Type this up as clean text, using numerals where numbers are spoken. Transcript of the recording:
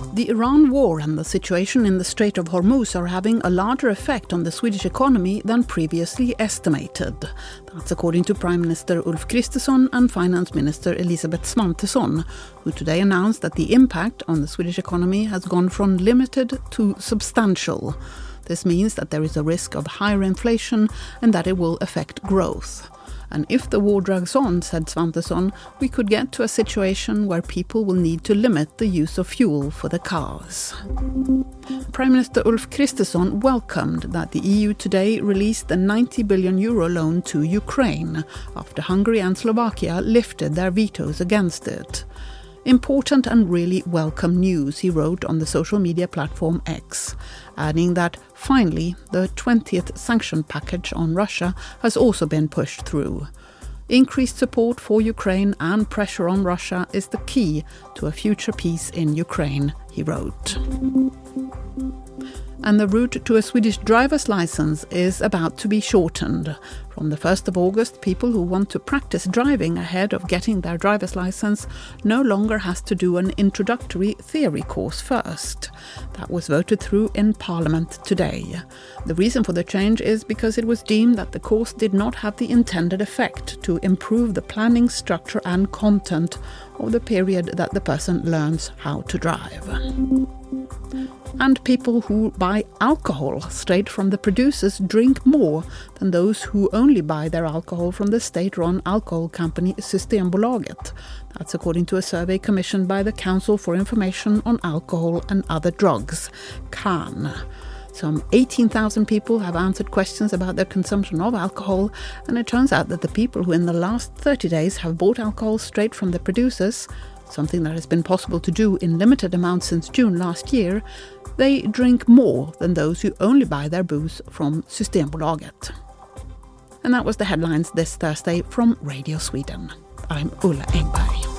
The Iran war and the situation in the Strait of Hormuz are having a larger effect on the Swedish economy than previously estimated. That's according to Prime Minister Ulf Kristersson and Finance Minister Elisabeth Svantesson, who today announced that the impact on the Swedish economy has gone from limited to substantial. This means that there is a risk of higher inflation and that it will affect growth. And if the war drags on, said Svantesson, we could get to a situation where people will need to limit the use of fuel for the cars. Prime Minister Ulf Kristersson welcomed that the EU today released a €90 billion loan to Ukraine after Hungary and Slovakia lifted their vetoes against it. Important and really welcome news, he wrote on the social media platform X, adding that finally the 20th sanction package on Russia has also been pushed through. Increased support for Ukraine and pressure on Russia is the key to a future peace in Ukraine, he wrote. And the route to a Swedish driver's license is about to be shortened. From the 1st of August, people who want to practice driving ahead of getting their driver's license no longer has to do an introductory theory course first. That was voted through in Parliament today. The reason for the change is because it was deemed that the course did not have the intended effect to improve the planning, structure and content of the period that the person learns how to drive. And people who buy alcohol straight from the producers drink more than those who only buy their alcohol from the state-run alcohol company Systembolaget. That's according to a survey commissioned by the Council for Information on Alcohol and Other Drugs, CAN. Some 18,000 people have answered questions about their consumption of alcohol, and it turns out that the people who in the last 30 days have bought alcohol straight from the producers, something that has been possible to do in limited amounts since June last year, they drink more than those who only buy their booze from Systembolaget. And that was the headlines this Thursday from Radio Sweden. I'm Ulla Engberg.